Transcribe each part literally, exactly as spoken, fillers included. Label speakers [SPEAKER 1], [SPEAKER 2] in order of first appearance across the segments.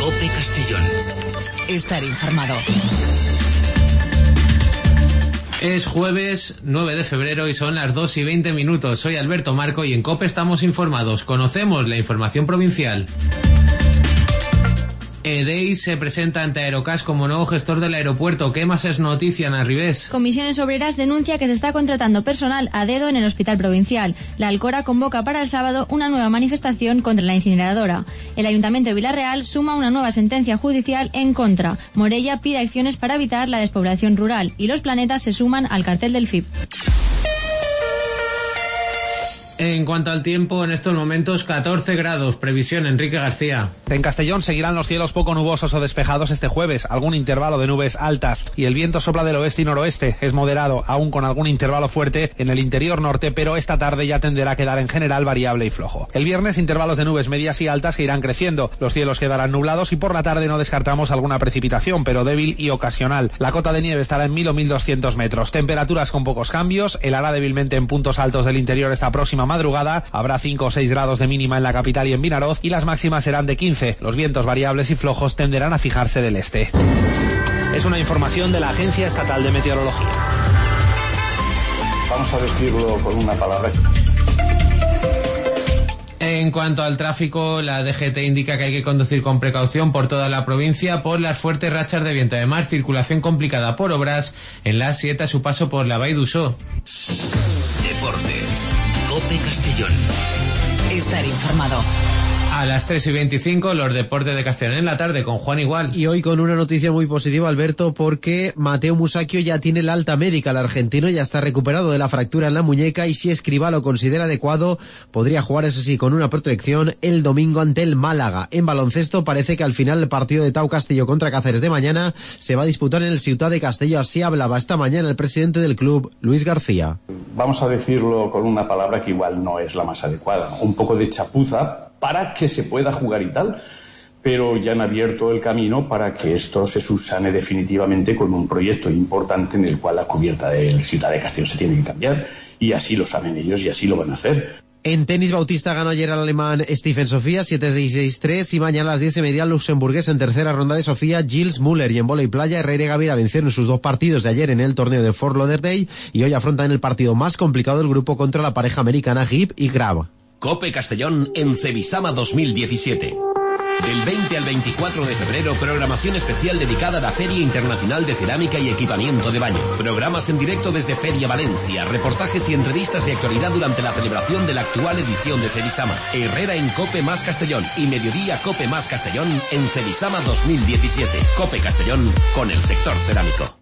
[SPEAKER 1] COPE Castellón. Estar informado.
[SPEAKER 2] Es jueves nueve de febrero y son las dos y veinte minutos. Soy Alberto Marco y en COPE estamos informados. Conocemos la información provincial. Edeis se presenta ante Aerocas como nuevo gestor del aeropuerto. ¿Qué más es noticia, Ana Ribés?
[SPEAKER 3] Comisiones Obreras denuncia que se está contratando personal a dedo en el hospital provincial. La Alcora convoca para el sábado una nueva manifestación contra la incineradora. El Ayuntamiento de Villarreal suma una nueva sentencia judicial en contra. Morella pide acciones para evitar la despoblación rural y los planetas se suman al cartel del F I P.
[SPEAKER 2] En cuanto al tiempo, en estos momentos catorce grados, previsión Enrique García.
[SPEAKER 4] En Castellón seguirán los cielos poco nubosos o despejados este jueves, algún intervalo de nubes altas y el viento sopla del oeste y noroeste, es moderado, aún con algún intervalo fuerte en el interior norte, pero esta tarde ya tenderá a quedar en general variable y flojo. El viernes intervalos de nubes medias y altas que irán creciendo, los cielos quedarán nublados y por la tarde no descartamos alguna precipitación, pero débil y ocasional. La cota de nieve estará en mil o mil doscientos metros, temperaturas con pocos cambios, helará débilmente en puntos altos del interior esta próxima madrugada, habrá cinco o seis grados de mínima en la capital y en Vinaroz y las máximas serán de quince. Los vientos variables y flojos tenderán a fijarse del este. Es una información de la Agencia Estatal de Meteorología.
[SPEAKER 5] Vamos a decirlo con una palabra.
[SPEAKER 2] En cuanto al tráfico, la D G T indica que hay que conducir con precaución por toda la provincia por las fuertes rachas de viento. Además, circulación complicada por obras en la A siete a su paso por la Vall d'Uixó.
[SPEAKER 1] Deportes. COPE Castellón. Estar informado.
[SPEAKER 2] A las tres y veinticinco, los deportes de Castellón en la tarde con Juan Igual.
[SPEAKER 6] Y hoy con una noticia muy positiva, Alberto, porque Mateo Musacchio ya tiene la alta médica. El argentino ya está recuperado de la fractura en la muñeca y si Escribá lo considera adecuado, podría jugar, eso sí, con una protección el domingo ante el Málaga. En baloncesto parece que al final el partido de Tau Castelló contra Cáceres de mañana se va a disputar en el Ciutat de Castelló. Así hablaba esta mañana el presidente del club, Luis García.
[SPEAKER 5] Vamos a decirlo con una palabra que igual no es la más adecuada. Un poco de chapuza para que se pueda jugar y tal, pero ya han abierto el camino para que esto se subsane definitivamente con un proyecto importante en el cual la cubierta del Ciutat de Castelló se tiene que cambiar, y así lo saben ellos y así lo van a hacer.
[SPEAKER 6] En tenis, Bautista ganó ayer al alemán Stephen Sofía siete seis seis tres y mañana a las diez y media el luxemburgués en tercera ronda de Sofía Gilles Müller. Y en vóley playa, Herrera y Gavira vencieron sus dos partidos de ayer en el torneo de Fort Lauderdale y hoy afrontan el partido más complicado del grupo contra la pareja americana Gibb y Grab.
[SPEAKER 1] COPE Castellón en Cebisama dos mil diecisiete. Del veinte al veinticuatro de febrero, programación especial dedicada a la Feria Internacional de Cerámica y Equipamiento de Baño. Programas en directo desde Feria Valencia, reportajes y entrevistas de actualidad durante la celebración de la actual edición de Cebisama. Herrera en COPE más Castellón y Mediodía COPE más Castellón en Cebisama dos mil diecisiete. COPE Castellón con el sector cerámico.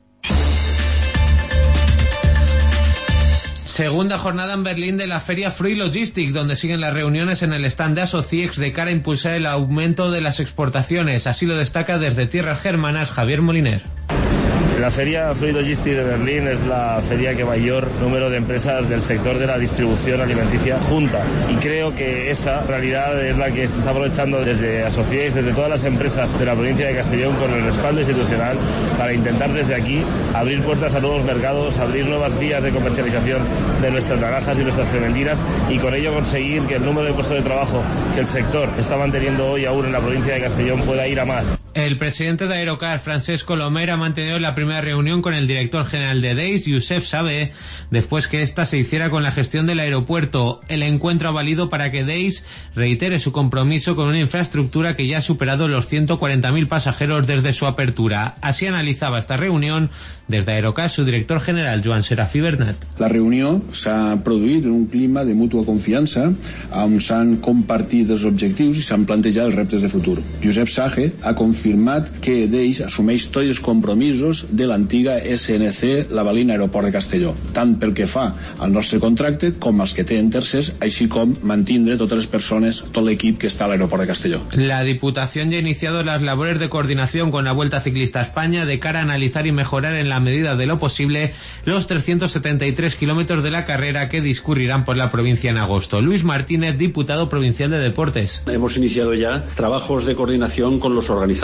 [SPEAKER 2] Segunda jornada en Berlín de la feria Free Logistic, donde siguen las reuniones en el stand de Asociex de cara a impulsar el aumento de las exportaciones. Así lo destaca desde Tierras Germanas Javier Moliner.
[SPEAKER 7] La feria Free Logistic de Berlín es la feria que mayor número de empresas del sector de la distribución alimenticia junta, y creo que esa realidad es la que se está aprovechando desde Asociex, desde todas las empresas de la provincia de Castellón, con el respaldo institucional para intentar desde aquí abrir puertas a nuevos mercados, abrir nuevas vías de comercialización de nuestras naranjas y nuestras clementinas, y con ello conseguir que el número de puestos de trabajo que el sector está manteniendo hoy aún en la provincia de Castellón pueda ir a más.
[SPEAKER 2] El presidente de Aerocar, Francesco Lomer, ha mantenido la primera reunión con el director general de Deis, Youssef Sabe, después que ésta se hiciera con la gestión del aeropuerto. El encuentro ha valido para que Deis reitere su compromiso con una infraestructura que ya ha superado los ciento cuarenta mil pasajeros desde su apertura. Así analizaba esta reunión desde Aerocar su director general, Joan Serafí Bernat.
[SPEAKER 8] La reunió s'ha produït en un clima de mútua confiança on s'han compartit els objectius i s'han plantejat els reptes de futur. Josep Sage ha confirmat que Deis assumeix tots els compromisos de l'antiga S N C Lavalin Aeroport de Castelló, tant pel que fa al nostre contracte com als que té en tercers, així com mantindre totes les persones, tot l'equip que està a l'aeroport de Castelló.
[SPEAKER 2] La Diputación ya ha iniciado las labores de coordinación con la Vuelta Ciclista a España de cara a analizar y mejorar en la medida de lo posible los trescientos setenta y tres kilómetros de la carrera que discurrirán por la provincia en agosto. Luis Martínez, diputado provincial de Deportes.
[SPEAKER 9] Hemos iniciado ya trabajos de coordinación con los organizadores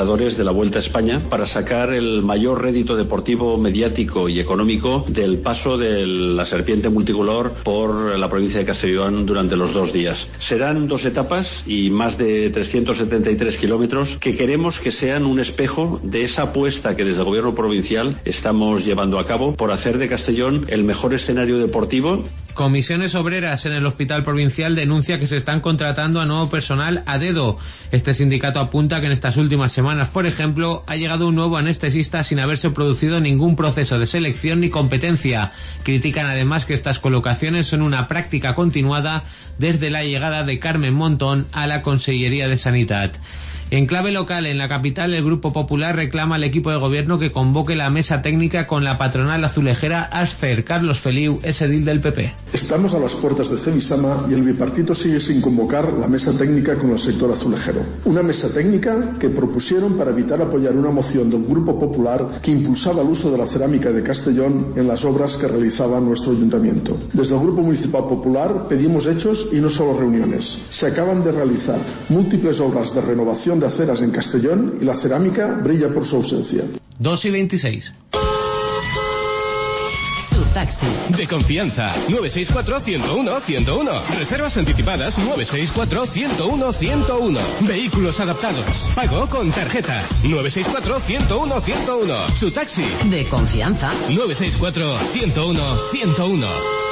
[SPEAKER 9] organizadores de la Vuelta a España para sacar el mayor rédito deportivo, mediático y económico del paso de la serpiente multicolor por la provincia de Castellón durante los dos días. Serán dos etapas y más de trescientos setenta y tres kilómetros que queremos que sean un espejo de esa apuesta que desde el gobierno provincial estamos llevando a cabo por hacer de Castellón el mejor escenario deportivo.
[SPEAKER 2] Comisiones Obreras en el Hospital Provincial denuncia que se están contratando a nuevo personal a dedo. Este sindicato apunta que en estas últimas semanas, por ejemplo, ha llegado un nuevo anestesista sin haberse producido ningún proceso de selección ni competencia. Critican además que estas colocaciones son una práctica continuada desde la llegada de Carmen Montón a la Consellería de Sanidad. En clave local, en la capital, el Grupo Popular reclama al equipo de gobierno que convoque la mesa técnica con la patronal azulejera Asfer. Carlos Feliu es edil del P P.
[SPEAKER 10] Estamos a las puertas de Cebisama y el bipartito sigue sin convocar la mesa técnica con el sector azulejero. Una mesa técnica que propusieron para evitar apoyar una moción del Grupo Popular que impulsaba el uso de la cerámica de Castellón en las obras que realizaba nuestro ayuntamiento. Desde el Grupo Municipal Popular pedimos hechos y no solo reuniones. Se acaban de realizar múltiples obras de renovación de aceras en Castellón y la cerámica brilla por su ausencia.
[SPEAKER 2] dos y veintiséis.
[SPEAKER 1] Taxi. De confianza. nueve seis cuatro, uno cero uno, ciento uno. Reservas anticipadas nueve seis cuatro, uno cero uno, ciento uno. Vehículos adaptados. Pago con tarjetas. nueve seis cuatro, uno cero uno, ciento uno. Su taxi.
[SPEAKER 11] De confianza.
[SPEAKER 1] nueve seis cuatro, uno cero uno, ciento uno.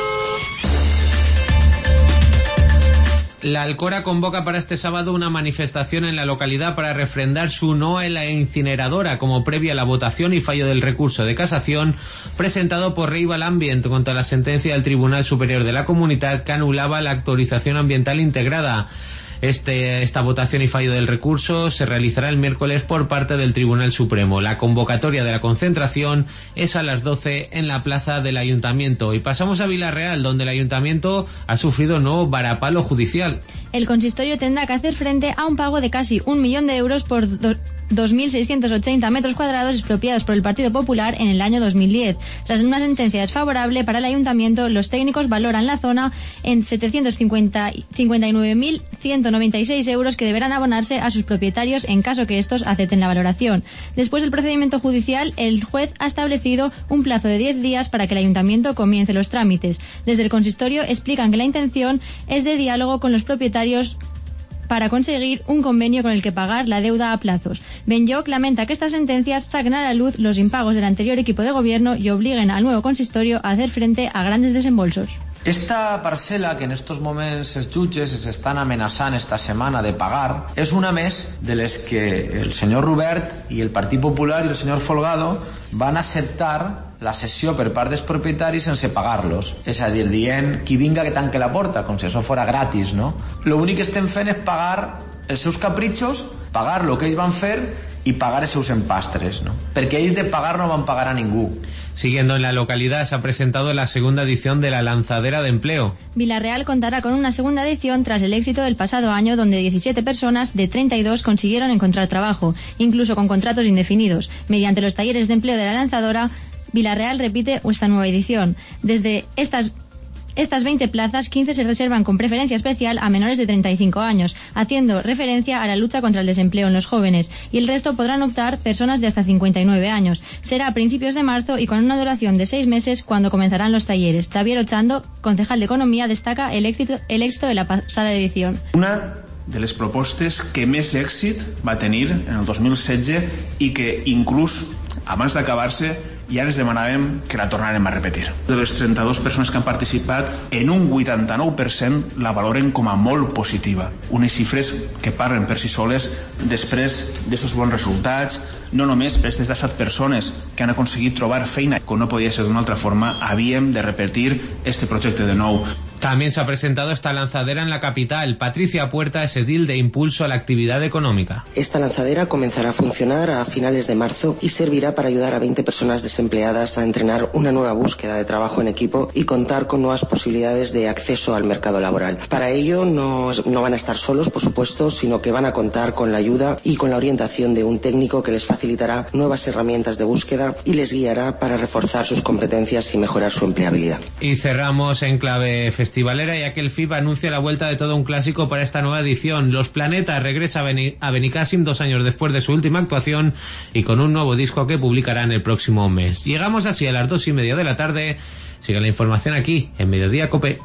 [SPEAKER 2] La Alcora convoca para este sábado una manifestación en la localidad para refrendar su no a la incineradora como previa a la votación y fallo del recurso de casación presentado por Rival Ambient contra la sentencia del Tribunal Superior de la Comunidad que anulaba la autorización ambiental integrada. Este, esta votación y fallo del recurso se realizará el miércoles por parte del Tribunal Supremo. La convocatoria de la concentración es a las doce en la plaza del Ayuntamiento. Y pasamos a Vilarreal, donde el Ayuntamiento ha sufrido un nuevo varapalo judicial.
[SPEAKER 3] El consistorio tendrá que hacer frente a un pago de casi un millón de euros por dos mil seiscientos ochenta metros cuadrados expropiados por el Partido Popular en el año dos mil diez. Tras una sentencia desfavorable para el Ayuntamiento, los técnicos valoran la zona en setecientos cincuenta y nueve mil ciento noventa y seis euros que deberán abonarse a sus propietarios en caso que estos acepten la valoración. Después del procedimiento judicial, el juez ha establecido un plazo de diez días para que el Ayuntamiento comience los trámites. Desde el consistorio explican que la intención es de diálogo con los propietarios para conseguir un convenio con el que pagar la deuda a plazos. Benlloc lamenta que estas sentencias saquen a la luz los impagos del anterior equipo de gobierno y obliguen al nuevo consistorio a hacer frente a grandes desembolsos.
[SPEAKER 12] Esta parcel·la que en estos moments els jutges s'estan amenaçant esta setmana de pagar és una més de les que el senyor Robert i el Partit Popular i el senyor Folgado van acceptar la cessió per part dels propietaris sense pagar-los. És a dir, dient qui vinga que tanque la porta, com si això fora gratis, no? L'únic que estem fent és pagar els seus capritxos, pagar el que ells van fer y pagar esos empastres, ¿no? Porque ellos de pagar no van a pagar a ningún.
[SPEAKER 2] Siguiendo en la localidad, se ha presentado la segunda edición de la Lanzadera de Empleo.
[SPEAKER 3] Vilarreal contará con una segunda edición tras el éxito del pasado año, donde diecisiete personas de treinta y dos consiguieron encontrar trabajo, incluso con contratos indefinidos. Mediante los talleres de empleo de la lanzadora, Vilarreal repite esta nueva edición. Desde estas Estas veinte plazas, quince se reservan con preferencia especial a menores de treinta y cinco años, haciendo referencia a la lucha contra el desempleo en los jóvenes, y el resto podrán optar personas de hasta cincuenta y nueve años. Será a principios de marzo y con una duración de seis meses cuando comenzarán los talleres. Xavier Ochando, concejal de Economía, destaca el éxito, el éxito de la pasada edición.
[SPEAKER 13] Una de les propostes que més èxit va tenir en el dos mil setze i que inclús abans d'acabar-se ja ens demanàvem que la tornarem a repetir. De les trenta-dues persones que han participat, en un vuitanta-nou per cent la valoren com a molt positiva. Unes xifres que parlen per si soles després d'aquests bons resultats, no només per aquestes disset persones que han aconseguit trobar feina, com no podia ser d'una altra forma, havíem de repetir este projecte de nou.
[SPEAKER 2] También se ha presentado esta lanzadera en la capital. Patricia Puerta es edil de Impulso a la Actividad Económica.
[SPEAKER 14] Esta lanzadera comenzará a funcionar a finales de marzo y servirá para ayudar a veinte personas desempleadas a entrenar una nueva búsqueda de trabajo en equipo y contar con nuevas posibilidades de acceso al mercado laboral. Para ello no, no van a estar solos, por supuesto, sino que van a contar con la ayuda y con la orientación de un técnico que les facilitará nuevas herramientas de búsqueda y les guiará para reforzar sus competencias y mejorar su empleabilidad.
[SPEAKER 2] Y cerramos en clave festiva festivalera, ya que el F I B anuncia la vuelta de todo un clásico para esta nueva edición. Los Planetas regresa a, Beni a Benicàssim dos años después de su última actuación y con un nuevo disco que publicarán el próximo mes. Llegamos así a las dos y media de la tarde. Sigue la información aquí en Mediodía Cope.